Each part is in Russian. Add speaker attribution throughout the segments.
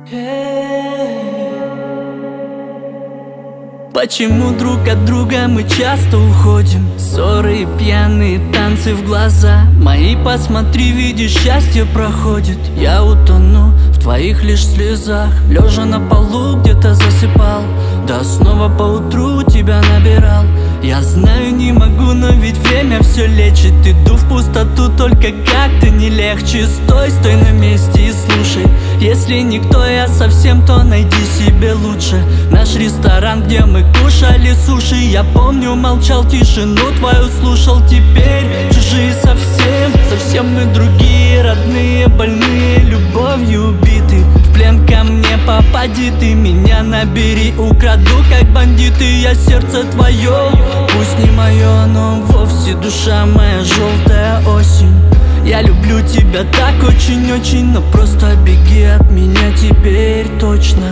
Speaker 1: Почему друг от друга мы часто уходим? Ссоры и пьяные танцы в глаза мои, посмотри, видишь, счастье проходит. Я утону в твоих лишь слезах, лежа на полу где-то засыпал, да снова поутру тебя набирал. Я знаю, не могу, но ведь время все лечит. Иду в пустоту, только как-то не легче. Стой на месте и слушай. Если никто, я совсем, то найди себе лучше. Наш ресторан, где мы кушали суши. Я помню, молчал, тишину твою слушал. Теперь чужие совсем мы другие. Родные, больные, любовью убиты. В плен ко мне попади, ты меня набери. Украду, как бандиты, я сердце твое. Пусть не мое, но вовсе душа моя, желтая осень. Я люблю тебя так очень-очень, но просто беги от меня теперь точно.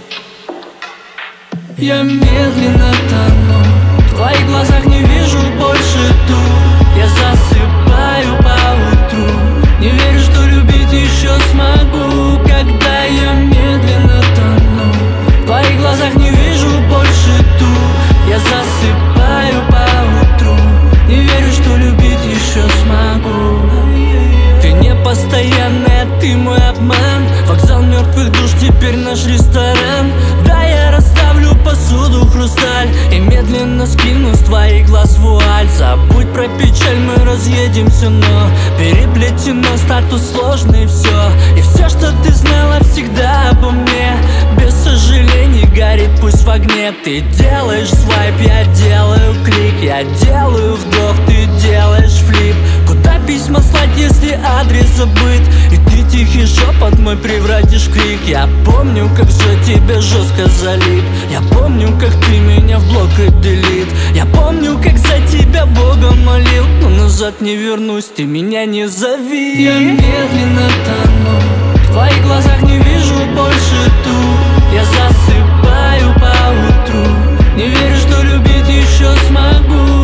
Speaker 1: Я медленно тону, в твоих глазах не вижу больше ту. Я засыпаю поутру, не верю, что любить еще смогу. Когда я медленно тону, в твоих глазах не вижу больше ту. Я засыпаю поутру, не верю, что любить еще смогу. Ты не постоянная, ты мой обман. Вокзал мертвых душ, теперь наш ресторан. Да, я расставлю посуду, хрусталь и медленно скину с твоих глаз вуаль. Забудь про печаль, мы разъедемся, но переплетено, статус сложный, все. И все, что ты знала всегда обо мне, без сожалений горит, пусть в огне. Ты делаешь свайп, я делаю клик. Я делаю вдох, ты делаешь флип. Куда письма слать, если адрес забыт? И ты тихий шепот мой превратишь в крик. Я помню, как за тебя жестко залип. Я помню, как ты меня в блок и делит. Я помню, как за тебя Бога молил. Но назад не вернусь, ты меня не зови. Я медленно тону, в твоих глазах не вижу больше ту. Я засыпаю поутру, не верю, что любить еще смогу.